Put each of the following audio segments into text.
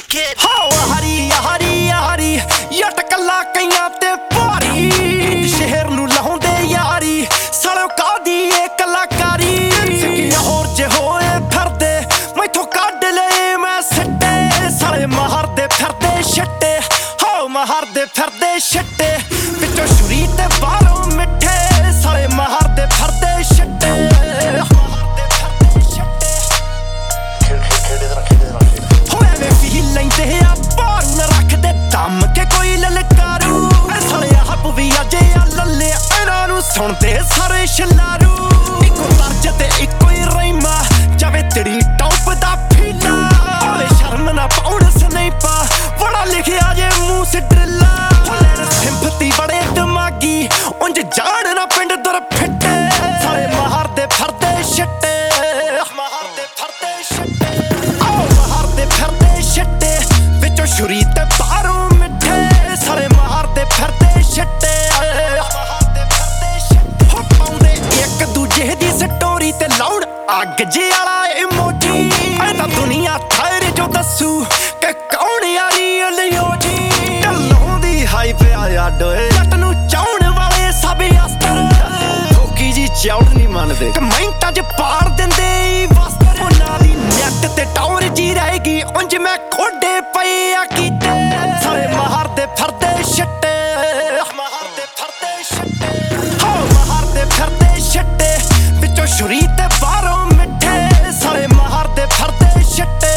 kid. Hari Hari Hari yet ਕੱਲਾ ਕਈਆਂ ਤੇ ਭਾਰੀ ਸ਼ਹਿਰ ਨੂੰ ਲਾਉਂਦੇ ਯਾਰੀ ਸਾਲਿਓ ਕਾਦੀ ਏ ਕਲਾਕਾਰੀ ਸਿੱਕੀਆਂ ਹੋਰ ਜੇ ਹੋਏ ਫਿਰਦੇ ਮੈਥੋਂ ਕੱਢ ਲਏ ਮੈਂ ਸਿੱਟੇ ਸਾਲੇ ਮਾਰਦੇ ਫਿਰਦੇ ਛੱਟੇ ਹੋ ਮਾਰਦੇ ਫਿਰਦੇ ਛੱਟੇ ਵਿੱਚੋਂ ਛੁਰੀ ਤੇ ਬਾਹਰੋਂ ਮਿੱਠੇ ਸਾਲੇ ਮਾਰਦੇ ਫਿਰਦੇ ਛੱਟੇ ਲੈਂਦੇ ਆ ਬਾਰੂ ਨਾ ਰੱਖਦੇ ਦਮ ਕੇ ਕੋਈ ਲਲਕਾਰੂ ਸਾਲੇ ਹੱਬ ਵੀ ਅਜੇ ਆ ਲੱਲੇ ਇਹਨਾਂ ਨੂੰ ਸੁਣਦੇ ਸਾਰੇ ਛਲਾਰੂ ਇੱਕੋ ਤਰਜ ਤੇ ਇੱਕੋ ਹੀ ਰਹੀਮਾ ਜਾਵੇ ਤੇਰੀ ਟੌਪ ਦਾ ਫੀਲਾ ਓਏ ਸ਼ਰਮ ਨਾ ਪਾਉਣ ਸਨੇਪਾ ਬੜਾ ਲਿਖਿਆ ਜੇ ਮੂੰਹ ਸੇ ਡਰਿੱਲਾ ਲੈਣ ਸਿੰਪਤੀ ਬੜੇ ਦਿਮਾਗੀ ਉਂਝ ਜਾਣ ਨਾ ਪਿੰਡ ਦਰ ਫਿੱਟੇ ਸਾਲੇ ਮਾਰਦੇ ਫਿਰਦੇ ਛੱਟੇ ਮਾਰਦੇ ਫਿਰਦੇ ਛੱਟੇ ਮਾਰਦੇ ਫਿਰਦੇ ਛੱਟੇ ਵਿੱਚੋਂ ਛੁਰੀ ਤੇ ਬਾਹਰੋਂ ਮਿੱਠੇ ਸਾਲੇ ਮਾਰਦੇ ਫਿਰਦੇ ਛੱਟੇ ਮਾਰਦੇ ਫਿਰਦੇ ਛੱਟੇ ਹੋ ਪਾਉਂਦੇ ਇੱਕ ਦੂਜੇ ਦੀ ਸਟੋਰੀ ਤੇ ਲਾਉਣ ਅੱਗ ਜੇ ਵਾਲਾ ਇਮੋਜੀ ਐ ਤਾਂ ਦੁਨੀਆ ਥਾਇਰ ਜੋ ਦੱਸੂ ਕਿ ਕੌਣ ਯਾਰੀ ਲਿਓ ਜੀ ਢੱਲੋਂ ਦੀ ਹਾਈਪ ਆਇਆ ਡੋਏ ਜੱਟ ਨੂੰ ਚਾਉਣ ਵਾਲੇ ਸਭ ਅਸਤਰ ਠੋਕੀ ਜੀ ਚੌੜ ਨਹੀਂ ਮੰਨਦੇ ਕਮੈਂਟਾਂ 'ਚ ਪਾੜ ਦਿੰਦੇ ਵਸਤਰ ਉਹਨਾਂ ਦੀ ਨੈਟ ਤੇ ਟੌਰ ਜੀ ਰਹੇਗੀ ਉਂਝ ਮੈਂ ਖੋਡੇ ਪਏ ਆ ਕੀਤੇ ਸਾਲੇ ਮਾਰਦੇ ਫਿਰਦੇ ਛੱਟੇ ਮਾਰਦੇ ਫਿਰਦੇ ਛੱਟੇ ਹੋ ਮਾਰਦੇ ਫਿਰਦੇ ਛੱਟੇ ਵਿੱਚੋਂ ਛੁਰੀ ਤੇ ਬਾਹਰੋਂ ਮਿੱਠੇ ਸਾਲੇ ਮਾਰਦੇ ਫਿਰਦੇ ਛੱਟੇ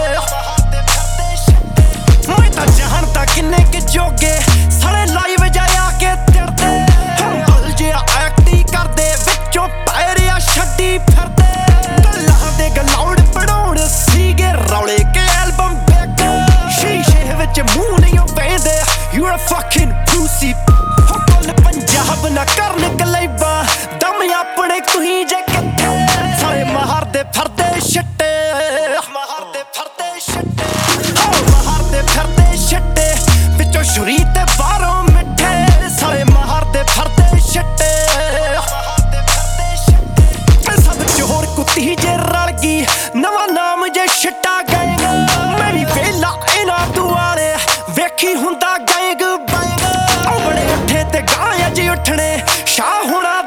ਮਾਰਦੇ ਫਿਰਦੇ ਛੱਟੇ ਮੈਂ ਤਾਂ ਜਾਣਦਾ ਕਿੰਨੇ ਕਿ ਜੋਗੇ ਸਾਲੇ ਲਾਈਵ ਜਾਇਆ ਕੇ ਤਿੜਦੇ ਹਲ ਜਿਹਾ ਐਕਟੀ ਕਰਦੇ ਵਿੱਚੋਂ ਪੈਰਿਆ ਛੱਡੀ ਫਿਰਦੇ ਗੱਲਾਂ ਦੇ ਗਲਾਉੜ ਪੜਾਉਣ ਸੀਗੇ ਰੌਲੇ ਕੇ ਐਲਬਮ ਬੈਕ ਸ਼ੀਸ਼ੇ ਵਿੱਚ ਮੂੰਹ ਨਹੀਂ ਪੈਂਦੇ ਯੂ ਆਰ ਫੱਕਿੰਗ ਪੁਸੀ ਹੁਕਲ ਪੰਜਾਬ ਨਾ ਕਰਨ ਗਲੇਬਾ ਦਮ ਆਪਣੇ ਤੁਸੀਂ ਜੇ ਕਿੱਥੇ ਸਾਲੇ ਮਾਰਦੇ ਫਿਰਦੇ ਛੱਟੇ ਮਾਰਦੇ ਫਿਰਦੇ ਛੱਟੇ ਮਾਰਦੇ ਫਿਰਦੇ ਛੱਟੇ ਵਿੱਚੋਂ ਛੁਰੀ ਤੇ ਬਾਹਰੋਂ ਮਿੱਠੇ ਸਾਲੇ ਮਾਰਦੇ ਫਿਰਦੇ ਛੱਟੇ ਮਾਰਦੇ ਫਿਰਦੇ ਛੱਟੇ ਸਭ ਚੋਰ ਕੁੱਤੀ ਜੇ ਰਲ ਗਈ ਨਵਾਂ ਨਾਮ ਜੇ ਛੱਟਾ ਗਏਗ ਮੈਂ ਵੀ ਵੇਲਾ ਇਹਨਾਂ ਦੁਆਲੇ ਵੇਖੀ ਹੁੰਦਾ ਗਏਗ ਬਏਗ ਉਹ ਬੜੇ ਉੱਠੇ ਤੇ ਗਾਂ ਅੱਜ ਉੱਠਣੇ ਸ਼ਾਹ ਹੋਣਾ